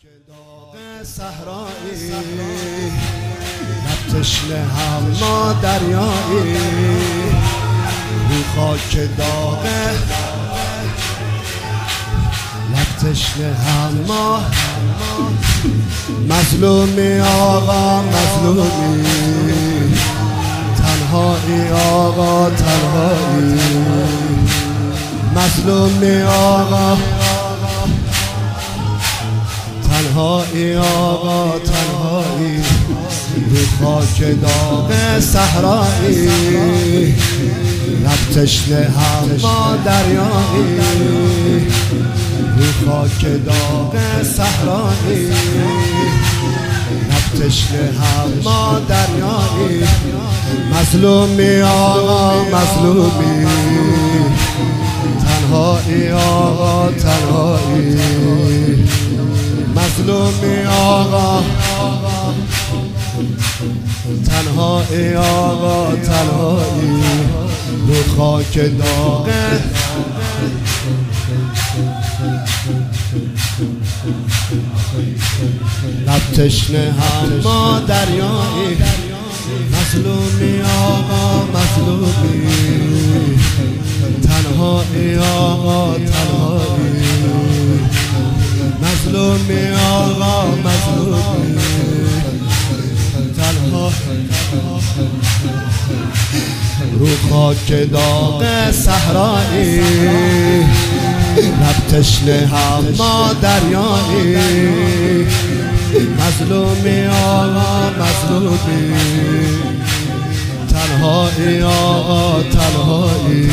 داغ صحرایی لب تشنه اما دریایی رو خاک داغ لب تشنه اما مظلومی آقا مظلومی تنهایی آقا تنهایی مظلومی آقا تنهایی آقا تنهایی رو خاک داغ صحرایی لب تشنه اما دریایی رو خاک داغ صحرایی لب تشنه اما دریایی مظلومی آقا مظلومی تنهایی آقا تنهایی مظلومی آقا تنهایی آقا تنهایی رو خاک داغ لب تشنه اما دریایی مظلومی آقا مظلومی تنهایی آقا تنهایی مظلومی آقا مظلومی تنها رو خاک داغ صحرایی لب تشنه اما دریایی مظلومی آقا مظلومی تنهایی آقا تنهایی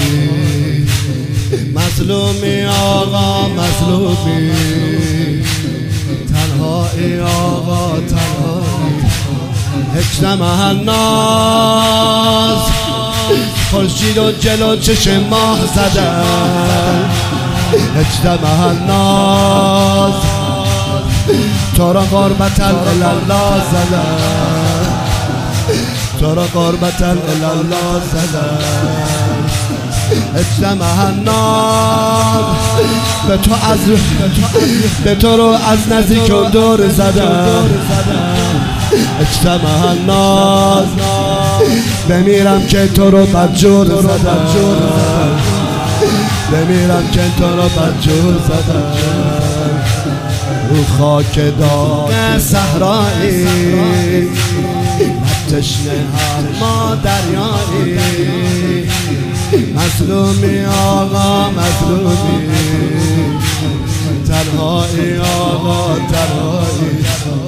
مظلومی آقا مظلومی تنهایی آقا تنهایی اجتماع الناس خورشید و جلو چشم ماه زدن اجتماع الناس تو را قربتا الله زدن تو را قربتا الله زدن اجتماع الناس به تو رو از نزدیک و دور زدن اجتماع الناس بمیرم که تو رو بدجور زدن بمیرم که تو رو بدجور زدن رو خاک داغ صحرایی لب تشنه اما دریایی مظلومی آقا مظلومی تنهایی آقا تنهایی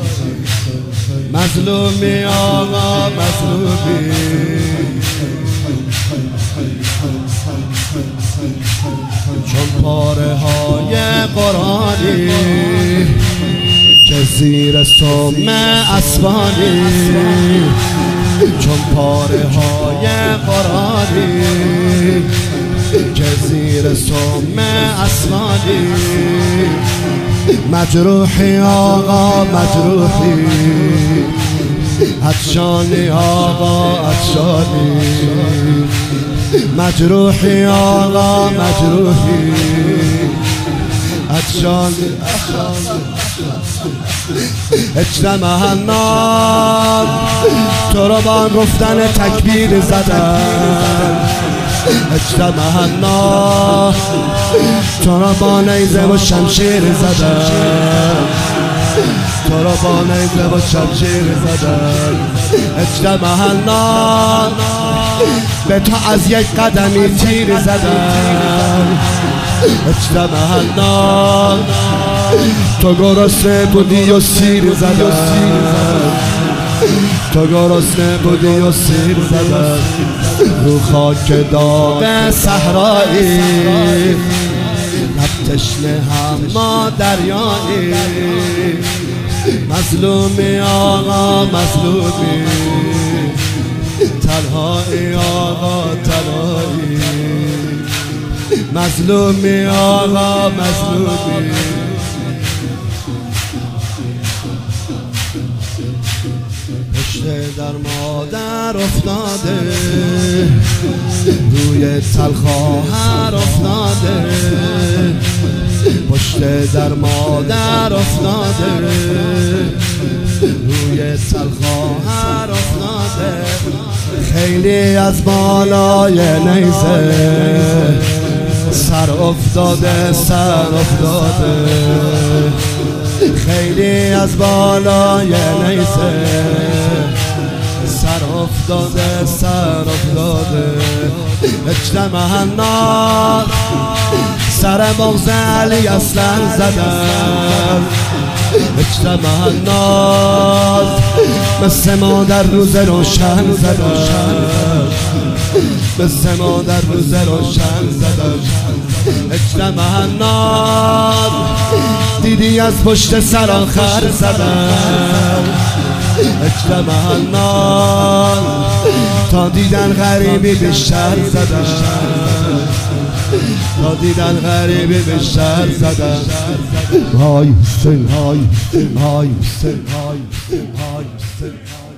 مظلومی آقا مظلومی چون پاره های قرآنی که زیر سم اسوانی چون پاره های قرآنی که زیر سم اسوانی مجروحی آقا مجروحی عطشانی آقا عطشانی مجروحی آقا مجروحی عطشانی اجتماع الناس تو را با گفتن تکبیر زدن اجتماع الناس تو را با نیزه و شمشیر زدن تو را با نیزه و شمشیر زدن اجتماع الناس به تو از یک قدمی تیر زدن اجتماع الناس تو گرسنه بودی و سیر زدن تو گرسنه بودی و سیر زدن رو خاک داغ صحرایی لب تشنه اما دریایی مظلومی آقا مظلومی تنهایی آقا تنهایی مظلومی آقا مظلومی پشت در مادر افتاده روی تل خواهر افتاده پشت در مادر افتاده، روی تلخواهر افتاده، خیلی از بالای نیزه سر افتاده، سر افتاده، خیلی از بالای نیزه سر افتاده، سر افتاده. اجتماع الناس سر مغز علی اصلا زدن، اجتماع الناس مثل ما در روز روشن زدن، مثل ما در روز روشن زدن. اجتماع الناس دیدی از پشت سر آخر زدن، اجتماع الناس تا دیدن غریبی بیشتر زدن، تا دیدن غریبی بیشتر زدن. های حسین، های حسین، های حسین، های حسین، های حسین.